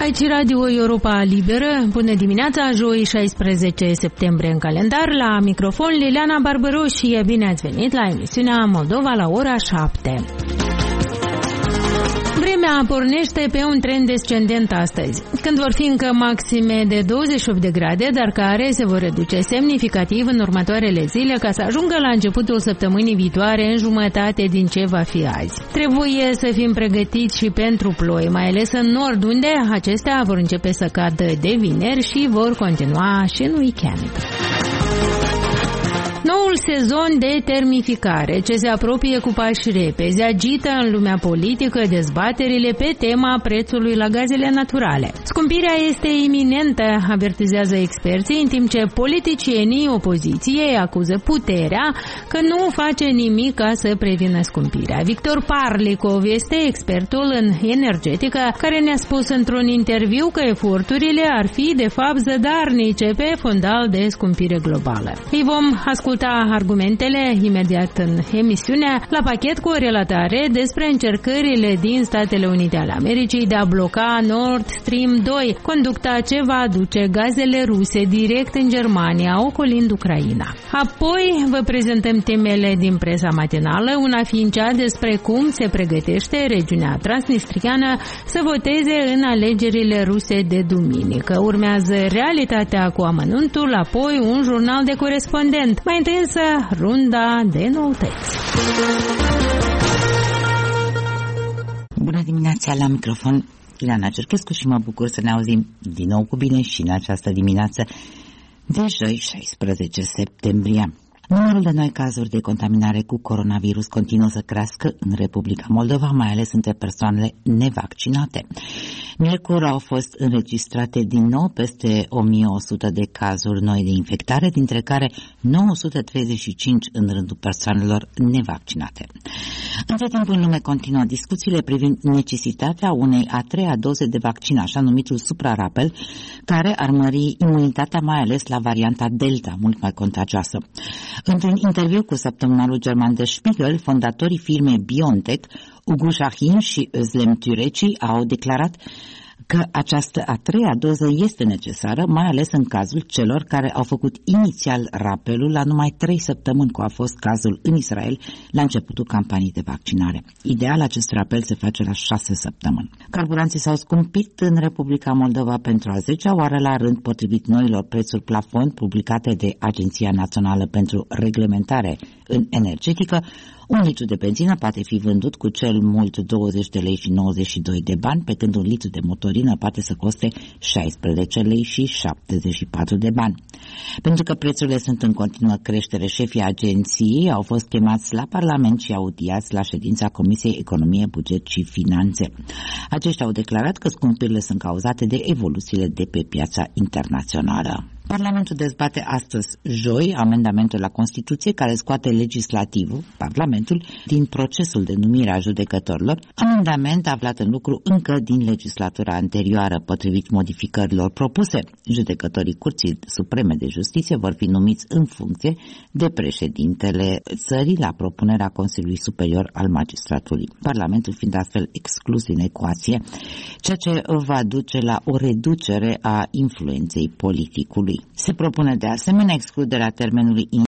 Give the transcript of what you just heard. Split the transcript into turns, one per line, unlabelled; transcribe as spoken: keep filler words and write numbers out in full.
Aici Radio Europa Liberă, bună dimineața, joi șaisprezece septembrie în calendar, la microfon Liliana Barbăroșie, bine ați venit la emisiunea Moldova la ora șapte. Vremea pornește pe un trend descendent astăzi, când vor fi încă maxime de douăzeci și opt de grade, dar care se vor reduce semnificativ în următoarele zile ca să ajungă la începutul săptămânii viitoare în jumătate din ce va fi azi. Trebuie să fim pregătiți și pentru ploi, mai ales în nord, unde acestea vor începe să cadă de vineri și vor continua și în weekend. Noul sezon de termificare, ce se apropie cu pași repezi, agită în lumea politică dezbaterile pe tema prețului la gazele naturale. Scumpirea este iminentă, avertizează experții, în timp ce politicienii opoziției acuză puterea că nu face nimic ca să prevină scumpirea. Victor Parlicov este expertul în energetică, care ne-a spus într-un interviu că eforturile ar fi de fapt zădarnice pe fundal de scumpire globală. Îi vom asculta argumentele imediat în emisiune, la pachet cu o relatare despre încercările din Statele Unite ale Americii de a bloca Nord Stream doi, conducta ce va aduce gazele ruse direct în Germania, ocolind Ucraina. Apoi vă prezentăm temele din presa matinală, una fiind cea despre cum se pregătește regiunea transnistriană să voteze în alegerile ruse de duminică. Urmează realitatea cu amănuntul, apoi un jurnal de corespondent. Mai întâi însă runda de noutăți.
Bună dimineața, la microfon Ileana Cerchescu și mă bucur să ne auzim din nou cu bine și în această dimineață de joi șaisprezece septembrie. Numărul de noi cazuri de contaminare cu coronavirus continuă să crească în Republica Moldova, mai ales între persoanele nevaccinate. Miercuri au fost înregistrate din nou peste o mie o sută de cazuri noi de infectare, dintre care nouă sute treizeci și cinci în rândul persoanelor nevaccinate. Între timp, în lume continuă discuțiile privind necesitatea unei a treia doze de vaccin, așa numitul suprarapel, care ar mări imunitatea, mai ales la varianta Delta, mult mai contagioasă. Într-un interviu cu săptămânalul german Der Spiegel, fondatorii firmei BioNTech, Ugur Sahin și Özlem Türeci, au declarat că această a treia doză este necesară, mai ales în cazul celor care au făcut inițial rapelul la numai trei săptămâni, cum a fost cazul în Israel la începutul campaniei de vaccinare. Ideal, acest rapel se face la șase săptămâni. Carburanții s-au scumpit în Republica Moldova pentru a zecea oară la rând, potrivit noilor prețuri plafon publicate de Agenția Națională pentru Reglementare în Energetică. Un litru de benzină poate fi vândut cu cel mult douăzeci de lei și nouăzeci și doi de bani, pe când un litru de motorină poate să coste șaisprezece lei și șaptezeci și patru de bani. Pentru că prețurile sunt în continuă creștere, șefii agenției au fost chemați la Parlament și audiați la ședința Comisiei Economie, Buget și Finanțe. Aceștia au declarat că scumpirile sunt cauzate de evoluțiile de pe piața internațională. Parlamentul dezbate astăzi, joi, amendamentul la Constituție care scoate legislativul, Parlamentul, din procesul de numire a judecătorilor, amendament aflat în lucru încă din legislatura anterioară. Potrivit modificărilor propuse, judecătorii Curții Supreme de Justiție vor fi numiți în funcție de președintele țării la propunerea Consiliului Superior al Magistraturii, Parlamentul fiind astfel exclus din ecuație, ceea ce va duce la o reducere a influenței politicului. Se propune de asemenea excluderea termenului